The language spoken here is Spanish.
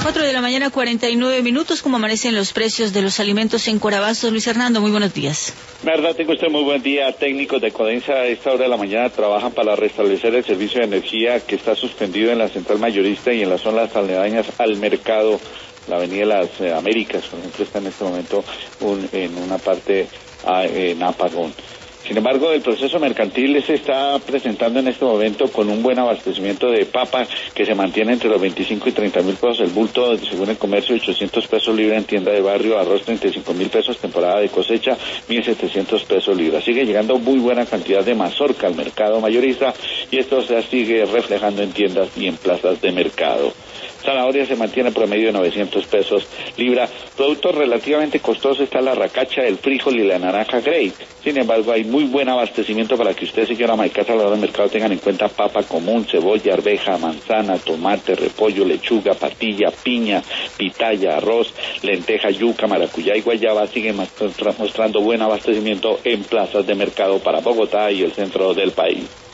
4 de la mañana, 49 minutos. ¿Cómo amanecen los precios de los alimentos en Corabastos? Luis Hernando, muy buenos días. Verdad, tengo usted muy buen día. Técnicos de Codensa a esta hora de la mañana trabajan para restablecer el servicio de energía que está suspendido en la central mayorista y en las zonas aledañas al mercado. La avenida de las Américas, por ejemplo, está en este momento en una parte en apagón. Sin embargo, el proceso mercantil se está presentando en este momento con un buen abastecimiento de papa que se mantiene entre los 25 y 30 mil pesos el bulto, según el comercio, 800 pesos libra en tienda de barrio, arroz 35 mil pesos, temporada de cosecha, 1.700 pesos libra. Sigue llegando muy buena cantidad de mazorca al mercado mayorista y esto se sigue reflejando en tiendas y en plazas de mercado. Zanahoria se mantiene en promedio de 900 pesos libra. Productos relativamente costosos está la racacha, el frijol y la naranja Grey. Sin embargo, hay muy buen abastecimiento para que usted, señora Maicasa, a la hora del mercado tengan en cuenta papa común, cebolla, arveja, manzana, tomate, repollo, lechuga, patilla, piña, pitaya, arroz, lenteja, yuca, maracuyá y guayaba. Siguen mostrando buen abastecimiento en plazas de mercado para Bogotá y el centro del país.